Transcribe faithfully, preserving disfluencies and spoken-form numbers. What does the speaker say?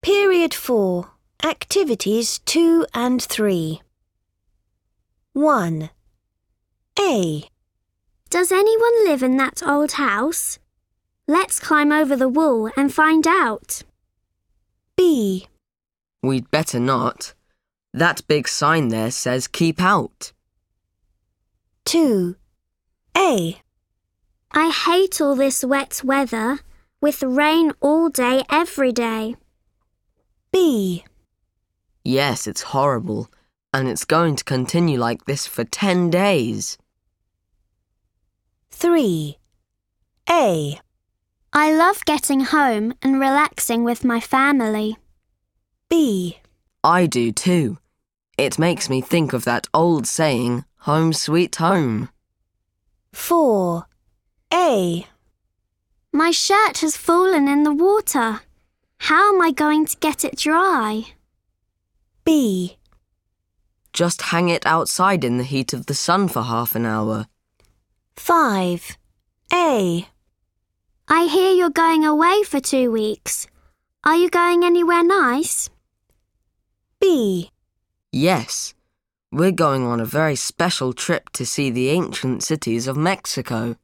Period four. Activities two and three. one. A. Does anyone live in that old house? Let's climb over the wall and find out. B. We'd better not. That big sign there says keep out. two. A. I hate all this wet weather, with rain all day every day. B. Yes, it's horrible, and it's going to continue like this for ten days. three. A. I love getting home and relaxing with my family. B. I do too. It makes me think of that old saying, home sweet home. four. A. My shirt has fallen in the water. How am I going to get it dry? B. Just hang it outside in the heat of the sun for half an hour. five. A. I hear you're going away for two weeks. Are you going anywhere nice? B. Yes, we're going on a very special trip to see the ancient cities of Mexico.